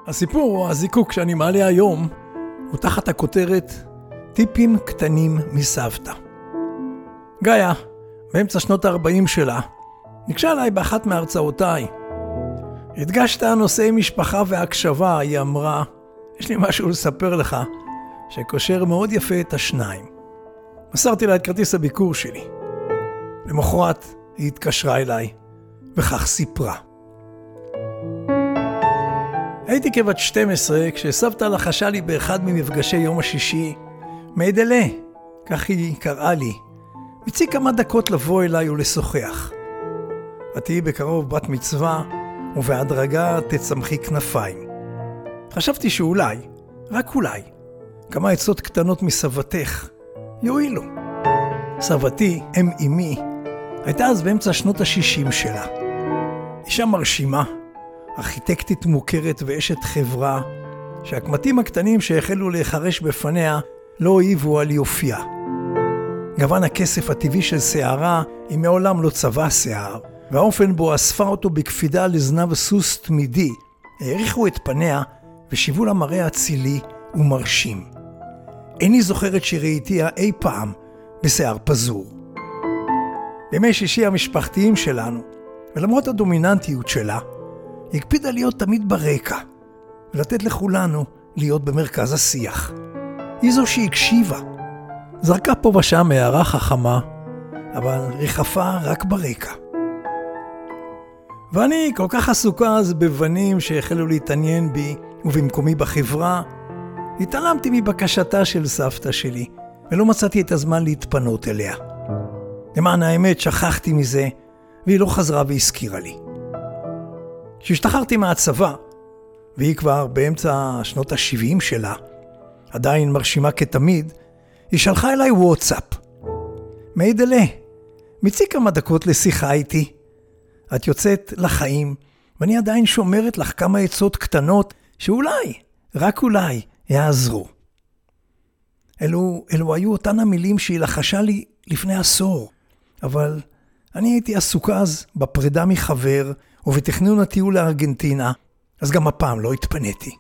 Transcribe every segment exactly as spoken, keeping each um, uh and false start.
הסיפור או הזיקוק שאני מעלה היום הוא תחת הכותרת טיפים קטנים מסבתא. גאיה, באמצע שנות ה-ארבעים שלה, ניגשה אליי באחת מהרצאותיי. הדגשת נושאי משפחה והקשבה, היא אמרה, יש לי משהו לספר לך שקושר מאוד יפה את השניים. מסרתי לה את כרטיס הביקור שלי. למחרת היא התקשרה אליי, וכך סיפרה. הייתי כבת שתים עשרה כשסבתא לחשה לי באחד ממפגשי יום השישי, מיידלה, כך היא קראה לי, מציא כמה דקות לבוא אליי ולשוחח. את תהיי בקרוב בת מצווה, ובהדרגה תצמחי כנפיים. חשבתי שאולי, רק אולי, כמה עצות קטנות מסבתך יועילו. סבתי, אם אמי, הייתה אז באמצע שנות ה-שישים שלה. אישה מרשימה, ארכיטקטית מוכרת ואשת חברה, שהקמטים הקטנים שהחלו להיחרש בפניה לא הועיבו על יופייה. גוון הכסף הטבעי של שערה היא מעולם לא צבע שיער, והאופן בו אספה אותו בקפידה לזנב סוס תמידי, העריכו את פניה ושיוו לה מראה אצילי ומרשים. איני זוכרת שראיתיה אי פעם בשיער פזור. בימי שישי המשפחתיים שלנו, ולמרות הדומיננטיות שלה, היא הקפידה להיות תמיד ברקע, ולתת לכולנו להיות במרכז השיח. היא זו שהקשיבה. זרקה פה ושם הערה חכמה, אבל ריחפה רק ברקע. ואני כל כך עסוקה אז בבנים שהחלו להתעניין בי, ובמקומי בחברה, התעלמתי מבקשתה של סבתא שלי, ולא מצאתי את הזמן להתפנות אליה. למען האמת שכחתי מזה, והיא לא חזרה והזכירה לי. כשהשתחררתי מהצבא, והיא כבר באמצע שנות ה-שבעים שלה, עדיין מרשימה כתמיד, היא שלחה אליי וואטסאפ. מיידלה, מציא כמה דקות לשיחה איתי. את יוצאת לחיים, ואני עדיין שומרת לך כמה עצות קטנות, שאולי, רק אולי, יעזרו. אלו, אלו היו אותן המילים שהיא לחשה לי לפני עשור, אבל אני הייתי עסוקה אז בפרידה מחבר, ובתכנון הטיול לארגנטינה, אז גם הפעם לא התפניתי.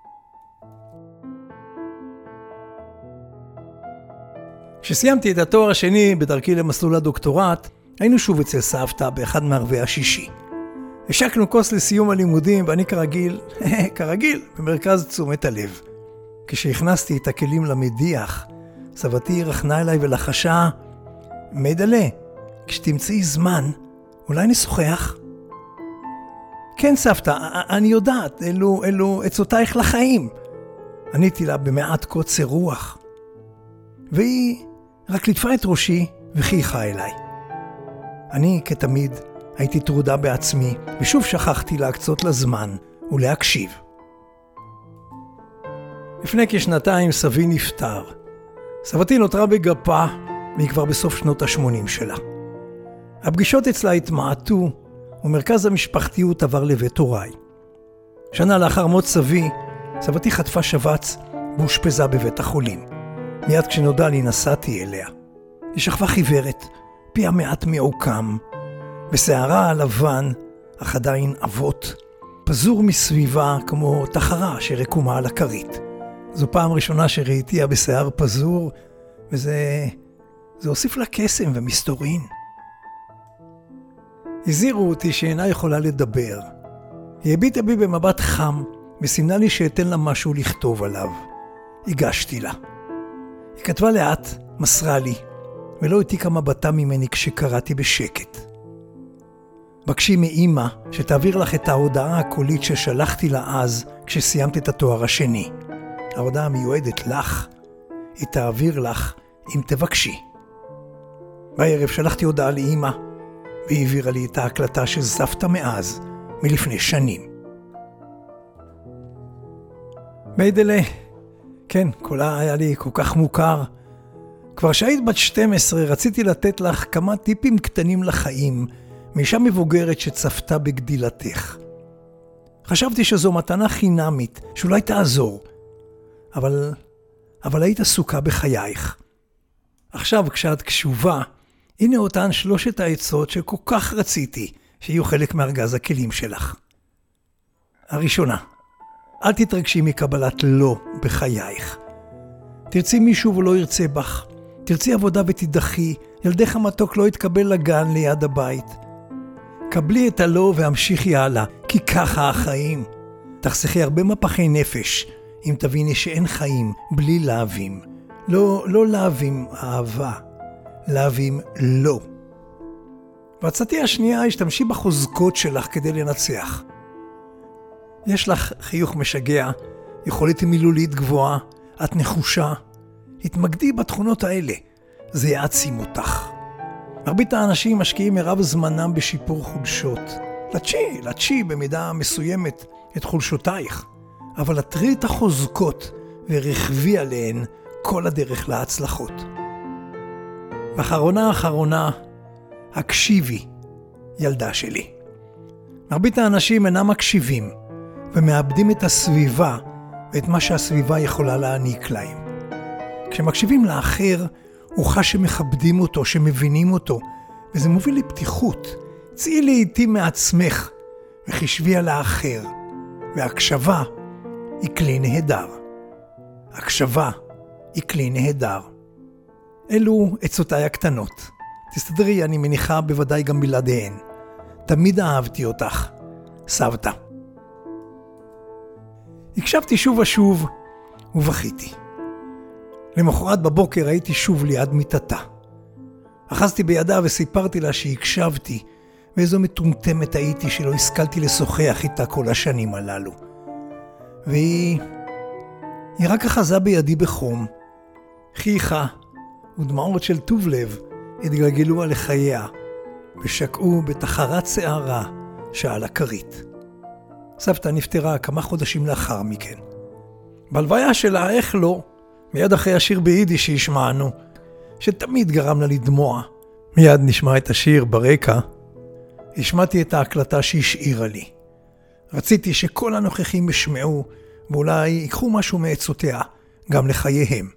כשסיימתי את התואר השני בדרכי למסלול הדוקטורט, היינו שוב אצל סבתא באחד מערבי השישי. השקנו כוס לסיום הלימודים, ואני כרגיל, כרגיל, במרכז תשומת הלב. כשהכנסתי את הכלים למדיח, סבתי רחנה אליי ולחשה, מיידלה, כשתמצאי זמן, אולי נשוחח? כן סבתא, אני יודעת, אלו, אלו עצותייך לחיים. עניתי לה במעט קוצר רוח. והיא רק ליטפה את ראשי וחייכה אליי. אני כתמיד הייתי טרודה בעצמי, ושוב שכחתי להקצות לזמן ולהקשיב. לפני כשנתיים סבי נפטר. סבתי נותרה בגפה, והיא כבר בסוף שנות ה-שמונים שלה. הפגישות אצלה התמעטו, ומרכז המשפחתיות עבר לבית הוריי. שנה לאחר מות סבי, סבתי חטפה שבץ והושפזה בבית החולים. מיד כשנודע לי נסעתי אליה. היא שכבה חיוורת, פיה מעט מעוקם, בשערה הלבן, אך עדיין אבות, פזור מסביבה כמו תחרה שרקומה על הכרית. זו פעם ראשונה שראיתיה בשיער פזור, וזה זה הוסיף לה קסם ומסתורין. הזהירו אותי שאינה יכולה לדבר. היא הביטה בי במבט חם, וסימנה לי שאתן לה משהו לכתוב עליו. הגשתי לה. היא כתבה לאט, מסרה לי, ולא העתיקה מבטה ממני כשקראתי בשקט. בקשי מאמא שתעביר לך את ההודעה הקולית ששלחתי לה אז כשסיימת את התואר השני. ההודעה מיועדת לך, היא תעביר לך אם תבקשי. בערב שלחתי הודעה לאמא, והיא העבירה לי את ההקלטה של סבתא מאז, מלפני שנים. מיידלה, כן, קולה היה לי כל כך מוכר. כבר שהיית בת שתים עשרה רציתי לתת לך כמה טיפים קטנים לחיים, מאישה מבוגרת שצפתה בגדילתך. חשבתי שזו מתנה חינמית, שאולי תעזור, אבל, אבל היית עסוקה בחייך. עכשיו כשאת קשובה, הנה אותן שלושת העצות שכל כך רציתי שיהיו חלק מארגז הכלים שלך. הראשונה, אל תתרגשי מקבלת לא בחייך. תרצי מישהו ולא ירצה בך. תרצי עבודה ותדחי. ילדך המתוק לא יתקבל לגן ליד הבית. קבלי את הלא והמשיכי הלאה, כי ככה החיים. תחסכי הרבה מפחי נפש, אם תביני שאין חיים בלי להבים. לא, לא להבים אהבה, להבים לא. והצעתי השנייה, השתמשי בחוזקות שלך כדי לנצח. יש לך חיוך משגע, יכולת מילולית גבוהה, את נחושה. התמקדי בתכונות האלה, זה יעצים אותך. מרבית האנשים משקיעים מרב זמנם בשיפור חולשות. לטשי, לטשי במידה מסוימת את חולשותייך, אבל לטרי את החוזקות ורחבי עליהן כל הדרך להצלחות. ואחרונה אחרונה, הקשיבי, ילדה שלי. מרבית האנשים אינם מקשיבים ומאבדים את הסביבה ואת מה שהסביבה יכולה להעניק להם. כשמקשיבים לאחר, הוא חש שמכבדים אותו, שמבינים אותו, וזה מוביל לפתיחות. צאי לעתים מעצמך וחשבי על האחר, והקשבה היא כלי נהדר. הקשבה היא כלי נהדר. אלו עצותיי הקטנות. תסתדרי, אני מניחה בוודאי גם בלעדיהן. תמיד אהבתי אותך, סבתא. הקשבתי שוב ושוב ובכיתי. למחרת בבוקר הייתי שוב ליד מיטתה. אחזתי בידה וסיפרתי לה שהקשבתי, ואיזו מטומטמת הייתי שלא השכלתי לשוחח איתה כל השנים הללו. והיא... היא רק אחזה בידי בחום, חיכה, ודמעות של טוב לב התגלגלו על חייה, ושקעו בתחרת שערה שעל הכרית. סבתא נפטרה כמה חודשים לאחר מכן. בלוויה שלה, איך לא, מיד אחרי השיר ביידיש שהשמענו, שתמיד גרם לה לדמוע. מיד נשמע את השיר ברקע. השמעתי את ההקלטה שהשאירה לי. רציתי שכל הנוכחים ישמעו, ואולי ייקחו משהו מעצותיה, גם לחייהם.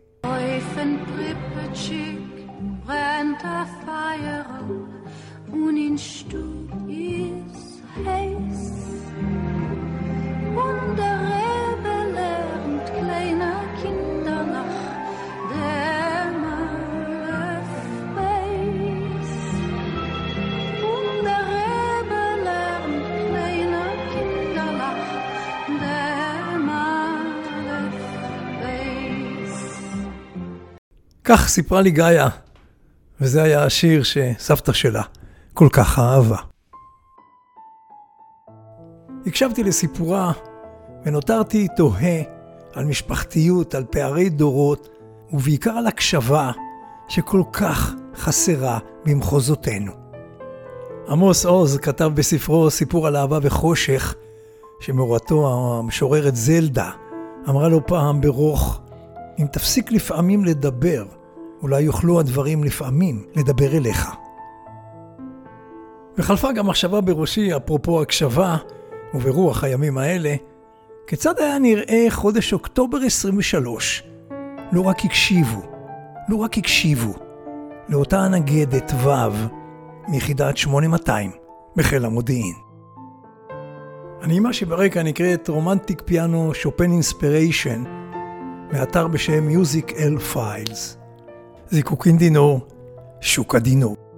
כך סיפרה לי גאיה, וזה היה השיר שסבתא שלה כל כך אהבה. הקשבתי לסיפורה ונותרתי תוהה על משפחתיות, על פערי דורות, ובעיקר על הקשבה שכל כך חסרה במחוזותינו. עמוס עוז כתב בספרו סיפור על אהבה וחושך, שמורתו המשוררת זלדה אמרה לו פעם ברוך, אם תפסיק לפעמים לדבר, אולי יוכלו הדברים לפעמים לדבר אליך. וחלפה גם מחשבה בראשי, אפרופו הקשבה, וברוח הימים האלה, כיצד היה נראה חודש אוקטובר עשרים ושלוש, לא רק הקשיבו, לא רק הקשיבו, לאותה הנגדת ו' מיחידת שמונה מאתיים בחיל המודיעין. הנעימה שברקע נקראת רומנטיק פיאנו שופן אינספיריישן, מאתר בשם Music L Files. זיקוקין דינור, שוק הדינור.